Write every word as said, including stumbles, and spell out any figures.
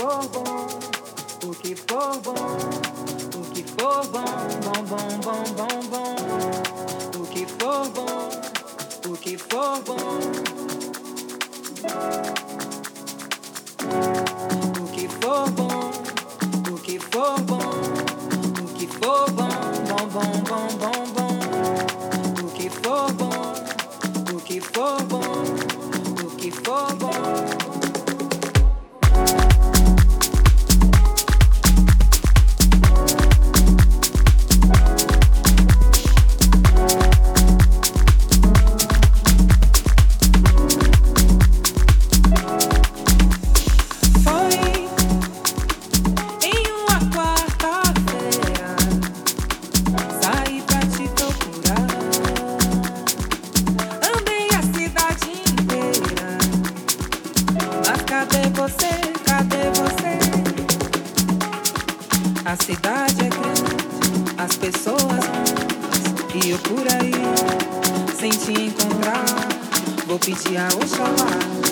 for bom, o que for bom, o que for bom, bom, bom, bom, bom, bom. O que for bom, o que for bom. O que for bom, o que for bom, o que for bom, bom, bom, bom, bom, bom. O que for bom, o que for bom, o que for bom. A cidade é grande, as pessoas ruins, e eu por aí, sem te encontrar, vou pedir a Oxalá.